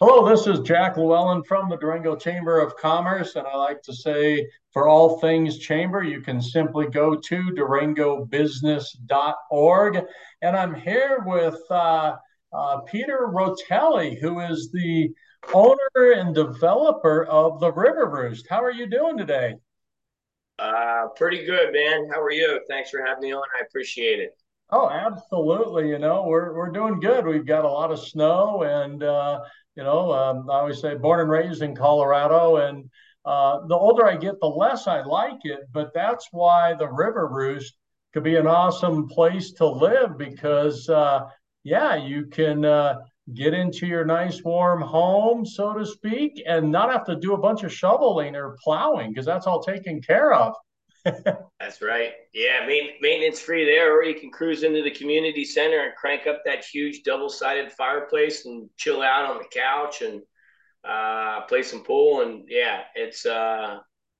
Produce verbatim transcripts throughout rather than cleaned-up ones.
Hello, this is Jack Llewellyn from the Durango Chamber of Commerce, and I like to say for all things chamber, you can simply go to durango business dot org. And I'm here with uh, uh, Peter Rotelli, who is the owner and developer of the River Roost. How are you doing today? Uh, pretty good, man. How are you? Thanks for having me on. I appreciate it. Oh, absolutely. You know, we're we're doing good. We've got a lot of snow, and uh, you know, um, I always say born and raised in Colorado, and uh, the older I get, the less I like it. But that's why the River Roost could be an awesome place to live because, uh, yeah, you can uh, get into your nice warm home, so to speak, and not have to do a bunch of shoveling or plowing because that's all taken care of. That's right. Yeah, main, maintenance free there, or you can cruise into the community center and crank up that huge double sided fireplace and chill out on the couch and uh, play some pool. And yeah, it's uh,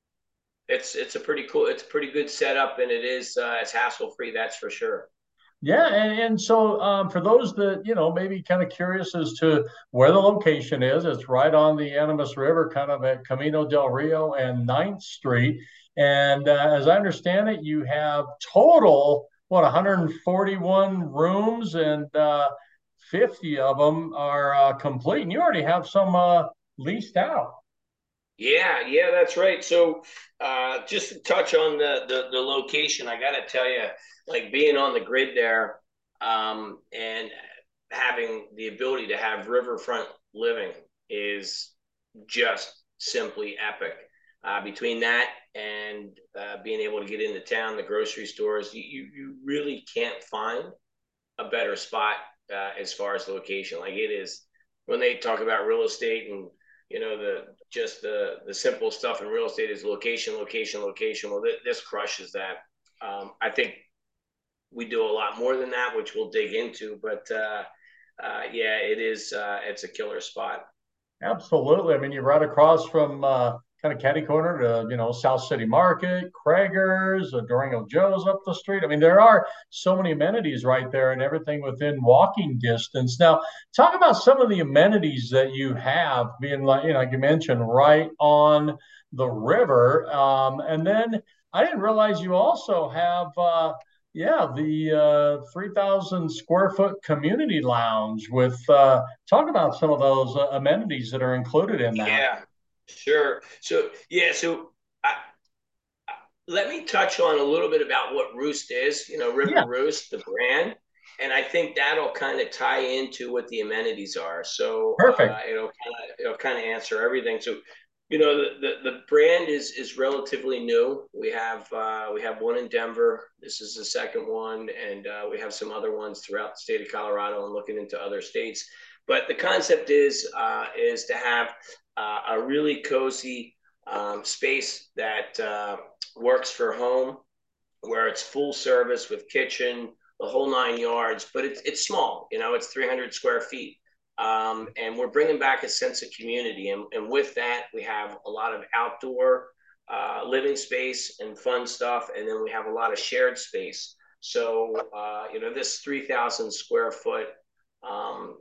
it's it's a pretty cool, it's a pretty good setup, and it is uh, it's hassle free. That's for sure. Yeah, and, and so um, for those that, you know, maybe kind of curious as to where the location is, it's right on the Animas River, kind of at Camino del Rio and Ninth Street. And uh, as I understand it, you have total, what, one hundred forty-one rooms, and uh, fifty of them are uh, complete. And you already have some uh, leased out. Yeah, yeah, that's right. So, uh, just to touch on the the, the location, I got to tell you, like being on the grid there, um, and having the ability to have riverfront living is just simply epic. Uh, between that and uh, being able to get into town, the grocery stores, you you really can't find a better spot uh, as far as location. Like it is when they talk about real estate and you know the just the the simple stuff in real estate is location, location, location. Well, th- this crushes that. Um, I think we do a lot more than that, which we'll dig into. But uh, uh, yeah, it is. Uh, it's a killer spot. Absolutely. I mean, you're right across from uh, kind of catty corner to, you know, South City Market, Krager's, uh, Durango Joe's up the street. I mean, there are so many amenities right there and everything within walking distance. Now, talk about some of the amenities that you have being like, you know, like you mentioned, right on the river. Um, and then I didn't realize you also have, uh, yeah, the uh, three thousand square foot community lounge with uh, talk about some of those uh, amenities that are included in that. Yeah, sure. So yeah, so I, let me touch on a little bit about what Roost is. You know, River Yeah, Roost, the brand, and I think that'll kind of tie into what the amenities are. So uh, perfect. it'll kind of it'll kind of answer everything. So you know, the, the the brand is is relatively new. We have uh, we have one in Denver. This is the second one, and uh, we have some other ones throughout the state of Colorado and looking into other states. But the concept is uh, is to have uh, a really cozy um, space that uh, works for home, where it's full service with kitchen, the whole nine yards. But it's it's small, you know, it's three hundred square feet, um, and we're bringing back a sense of community. And, and with that, we have a lot of outdoor uh, living space and fun stuff, and then we have a lot of shared space. So uh, you know, this three thousand square foot um,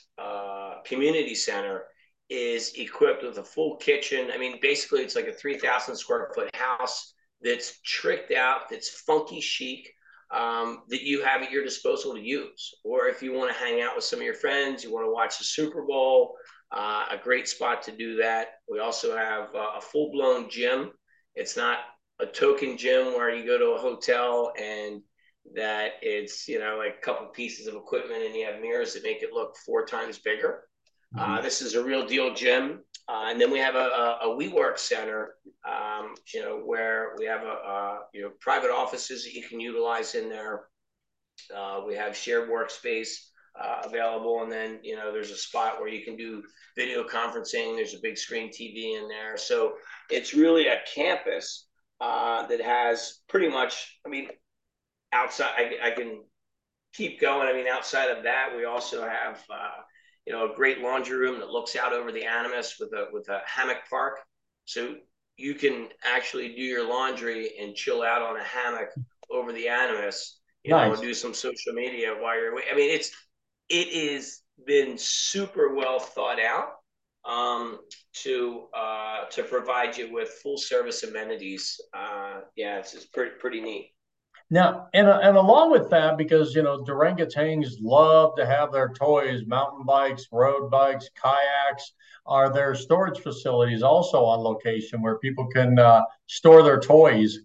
uh, community center is equipped with a full kitchen. I mean, basically, it's like a three thousand square foot house that's tricked out, that's funky chic, um, that you have at your disposal to use. Or if you want to hang out with some of your friends, you want to watch the Super Bowl, uh, a great spot to do that. We also have uh, a full blown gym. It's not a token gym where you go to a hotel and that it's you know like a couple pieces of equipment and you have mirrors that make it look four times bigger. Uh, this is a real deal gym. Uh, and then we have a, a, a WeWork center, um, you know, where we have a, a you know private offices that you can utilize in there. Uh, we have shared workspace uh, available, and then you know there's a spot where you can do video conferencing. There's a big screen T V in there, so it's really a campus uh, that has pretty much. I mean, outside, I, I can keep going. I mean, outside of that, we also have uh, you know a great laundry room that looks out over the Animus with a with a hammock park, so you can actually do your laundry and chill out on a hammock over the Animus, you know, and Nice. do some social media while you're away. I mean, it's it is been super well thought out. um, to uh, to provide you with full service amenities. Uh, yeah, it's, it's pretty pretty neat. Now, and and along with that, because you know Durangotangs love to have their toys, mountain bikes, road bikes, kayaks. Are there storage facilities also on location where people can uh, store their toys?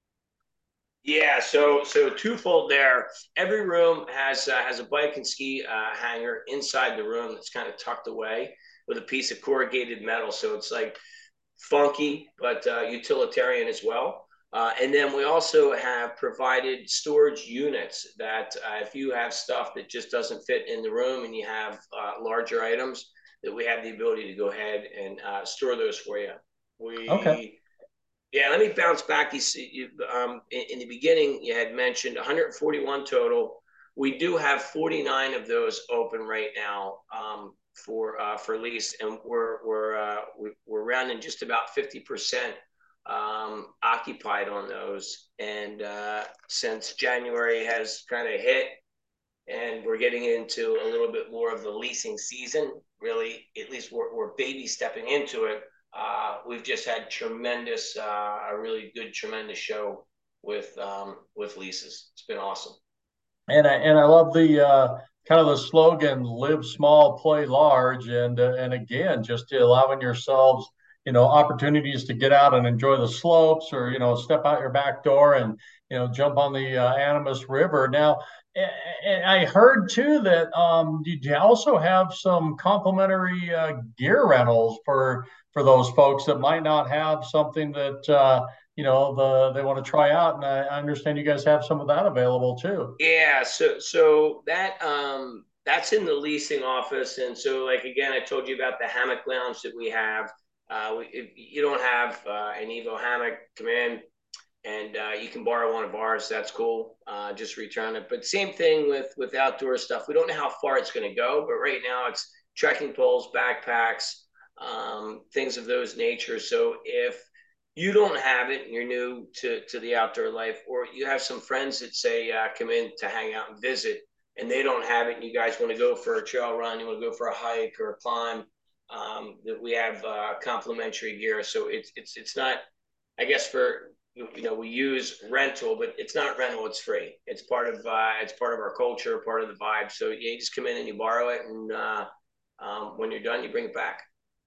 Yeah, so so twofold there. Every room has uh, has a bike and ski uh, hanger inside the room that's kind of tucked away with a piece of corrugated metal. So it's like funky but uh, utilitarian as well. Uh, and then we also have provided storage units that uh, if you have stuff that just doesn't fit in the room and you have uh, larger items, that we have the ability to go ahead and uh, store those for you. Okay. We Yeah, let me bounce back. You see, you, um, in, in the beginning, you had mentioned one hundred forty-one total. We do have forty-nine of those open right now um, for uh, for lease, and we're we're uh, we, we're rounding just about fifty percent um, occupied on those. And uh, since January has kind of hit, and we're getting into a little bit more of the leasing season. Really, at least we're, we're baby stepping into it. Uh, we've just had tremendous, uh, a really good, tremendous show with um, with leases. It's been awesome. And I and I love the uh, kind of the slogan "Live small, play large," and uh, and again, just allowing yourselves, you know, opportunities to get out and enjoy the slopes, or you know, step out your back door and you know, jump on the uh, Animas River. Now, and I heard too that um, you also have some complimentary uh, gear rentals for for those folks that might not have something that uh, you know the they want to try out. And I, I understand you guys have some of that available too. Yeah, so so that um, that's in the leasing office, and so like again, I told you about the hammock lounge that we have. Uh, we, if you don't have uh, an Evo hammock, come in, and uh, you can borrow one of ours. That's cool. Uh, just return it. But same thing with with outdoor stuff. We don't know how far it's going to go, but right now it's trekking poles, backpacks, um, things of those nature. So if you don't have it and you're new to to the outdoor life, or you have some friends that say uh, come in to hang out and visit, and they don't have it, and you guys want to go for a trail run, you want to go for a hike or a climb, um, that we have uh, complimentary gear. So it's it's it's not, I guess, for you know, we use rental, but it's not rental, it's free. It's part of uh it's part of our culture, part of the vibe. So yeah, you just come in and you borrow it, and uh um, when you're done, you bring it back.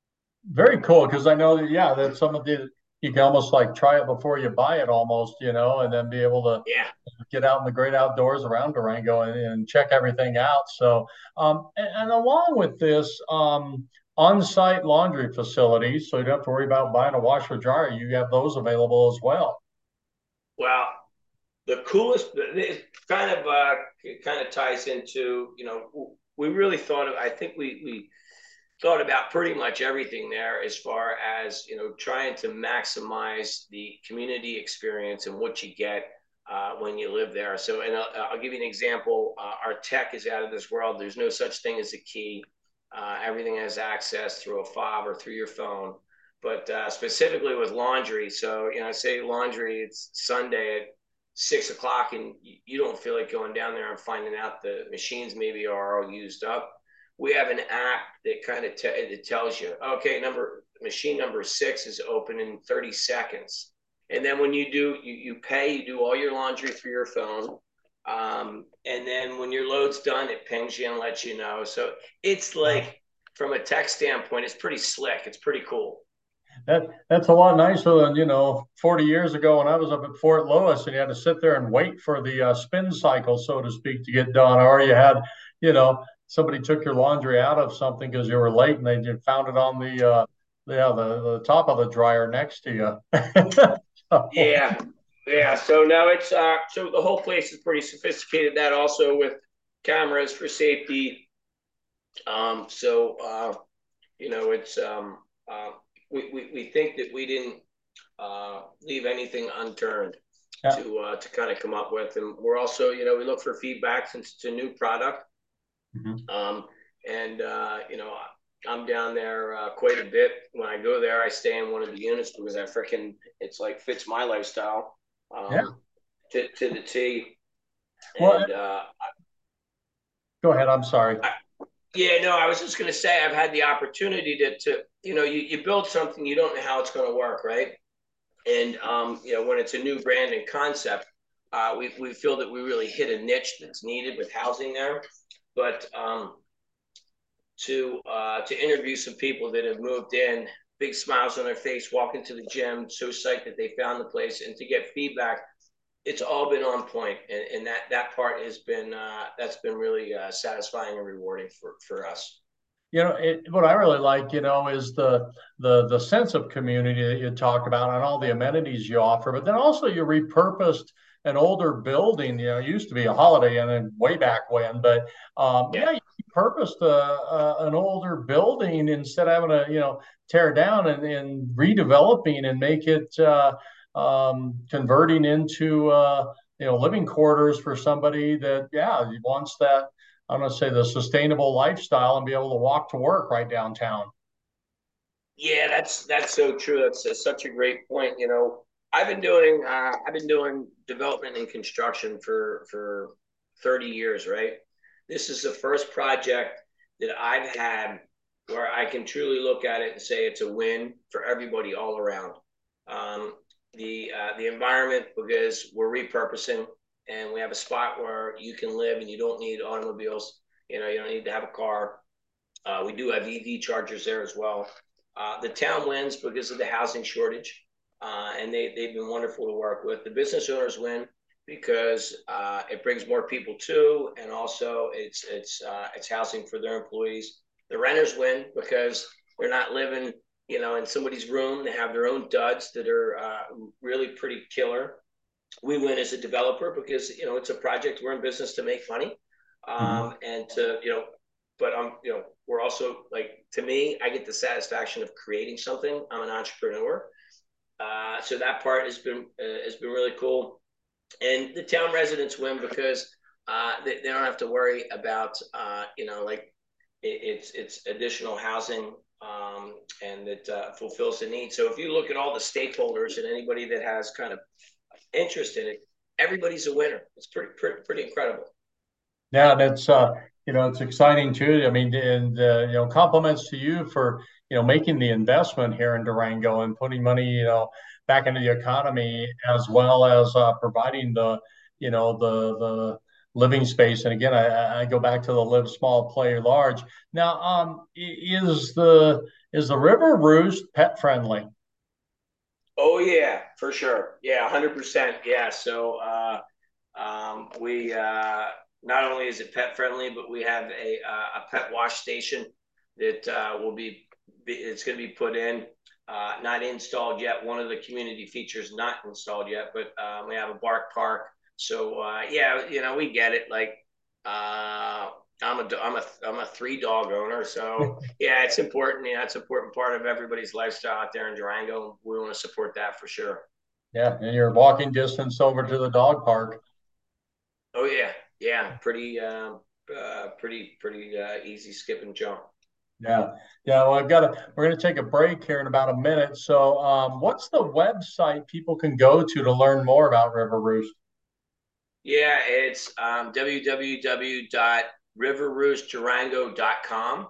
Very cool, because I know that yeah, that some of the you can almost like try it before you buy it almost, you know, and then be able to Yeah. get out in the great outdoors around Durango and, and check everything out. So, um, and, and along with this, um, on-site laundry facilities, so you don't have to worry about buying a washer dryer. You have those available as well. Well, the coolest, it kind of uh it kind of ties into, you know, we really thought of, I think we we thought about pretty much everything there as far as, you know, trying to maximize the community experience and what you get uh, when you live there. So, and I'll, I'll give you an example. Uh, our tech is out of this world. There's no such thing as a key. Uh, everything has access through a fob or through your phone. But uh, specifically with laundry, so, you know, say laundry, it's Sunday at six o'clock, and you don't feel like going down there and finding out the machines maybe are all used up. We have an app that kind of te- it tells you, okay, number machine number six is open in thirty seconds. And then when you do, you, you pay, you do all your laundry through your phone. Um, and then when your load's done, it pings you and lets you know. So it's Wow. like, from a tech standpoint, it's pretty slick. It's pretty cool. That that's a lot nicer than, you know, forty years ago when I was up at Fort Lewis and you had to sit there and wait for the uh, spin cycle, so to speak, to get done, or you had, you know, somebody took your laundry out of something because you were late and they just found it on the uh, yeah, the, the top of the dryer next to you. So, Yeah. Yeah. So now it's, uh, so the whole place is pretty sophisticated. That also with cameras for safety. Um, so, uh, you know, it's, um, uh, we, we, we think that we didn't uh, leave anything unturned yeah. to uh, to kind of come up with. And we're also, you know, we look for feedback since it's a new product. Mhm. Um, and uh, you know, I'm down there uh, quite a bit. When I go there, I stay in one of the units because I freaking, it's like fits my lifestyle Yeah. um, to to the T. Well, And uh, go ahead. I'm sorry. I, Yeah, no, I was just going to say I've had the opportunity to, to you know, you, you build something, you don't know how it's going to work, right? And um, you know, when it's a new brand and concept, uh, we we feel that we really hit a niche that's needed with housing there. But um, to uh, to interview some people that have moved in, big smiles on their face, walking to the gym, so psyched that they found the place, and to get feedback, it's all been on point, and, and that that part has been uh, that's been really uh, satisfying and rewarding for for us. You know, it, what I really like, you know, is the the the sense of community that you talked about and all the amenities you offer. But then also you repurposed an older building. You know, it used to be a Holiday Inn and way back when, but um, Yeah. yeah, you repurposed a, a, an older building instead of having to, you know, tear down and, and redeveloping and make it uh, um, converting into uh, you know living quarters for somebody that yeah wants that. I'm going to say the sustainable lifestyle and be able to walk to work right downtown. Yeah, that's that's so true. That's, that's such a great point. You know, I've been doing uh, I've been doing development and construction for for thirty years, right? This is the first project that I've had where I can truly look at it and say it's a win for everybody all around. Um, the uh, the environment, because we're repurposing and we have a spot where you can live and you don't need automobiles. You know, you don't need to have a car. Uh, we do have E V chargers there as well. Uh, the town wins because of the housing shortage, uh, and they, they've been wonderful to work with. The business owners win because uh, it brings more people to, and also it's it's uh, it's housing for their employees. The renters win because they're not living, you know, in somebody's room. They have their own duds that are uh, really pretty killer. We win as a developer because you know it's a project. We're in business to make money, Mhm. um, and to you know, but I'm you know we're also like to me, I get the satisfaction of creating something. I'm an entrepreneur, uh, so that part has been uh, has been really cool. And the town residents win because uh, they, they don't have to worry about uh, you know like it, it's it's additional housing um, and it uh, fulfills the need. So if you look at all the stakeholders and anybody that has kind of interest in it, everybody's a winner. It's pretty pretty, pretty incredible. Yeah, that's uh, you know, it's exciting too. I mean, and uh, you know, compliments to you for you know making the investment here in Durango and putting money you know back into the economy as well as uh, providing the you know the the living space. And again, I, I go back to the live small, play large. Now, um, is the is the River Roost pet friendly? Oh yeah, for sure. Yeah, one hundred percent. Yeah. So uh, um, we uh, not only is it pet friendly, but we have a uh, a pet wash station that uh, will be, be it's going to be put in. Uh, not installed yet. One of the community features not installed yet, but um, we have a bark park. So uh, yeah, you know we get it. Like uh, I'm a I'm a I'm a three dog owner, so yeah, it's important. Yeah, it's an important part of everybody's lifestyle out there in Durango. We want to support that for sure. Yeah, and you're walking distance over to the dog park. Oh yeah, yeah, pretty, um, uh, pretty, pretty uh, easy skip and jump. Yeah. Yeah. Well, I've got to, we're going to take a break here in about a minute. So, um, what's the website people can go to to learn more about River Roost? Yeah, it's um, w w w dot river roost durango dot com.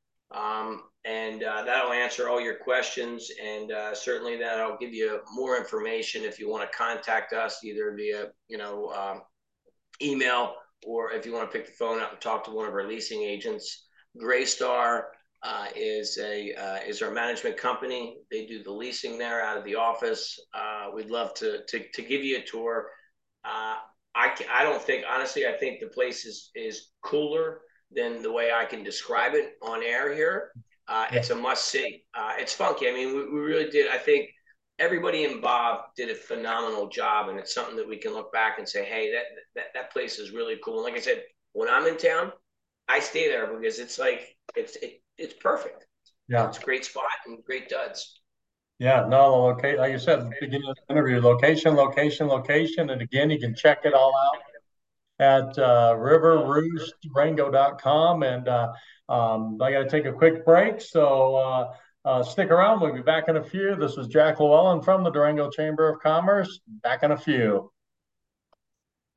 Um, and uh, that'll answer all your questions. And uh, certainly that'll give you more information if you want to contact us either via, you know, um, email, or if you want to pick the phone up and talk to one of our leasing agents. Greystar uh, is a uh, is our management company. They do the leasing there out of the office. Uh, we'd love to, to to give you a tour. Uh, I I don't think honestly. I think the place is is cooler than the way I can describe it on air here. Uh, Yeah. it's a must see. Uh, it's funky. I mean, we, we really did. I think everybody involved did a phenomenal job, and it's something that we can look back and say, hey, that that that place is really cool. And like I said, when I'm in town, I stay there because it's like it's it, it's perfect. Yeah. It's a great spot and great duds. Yeah. No, the location, like you said, at the beginning of the interview, location, location, location. And again, you can check it all out at uh, river roost durango dot com. And uh, um, I got to take a quick break. So, uh, uh, stick around. We'll be back in a few. This is Jack Llewellyn from the Durango Chamber of Commerce. Back in a few.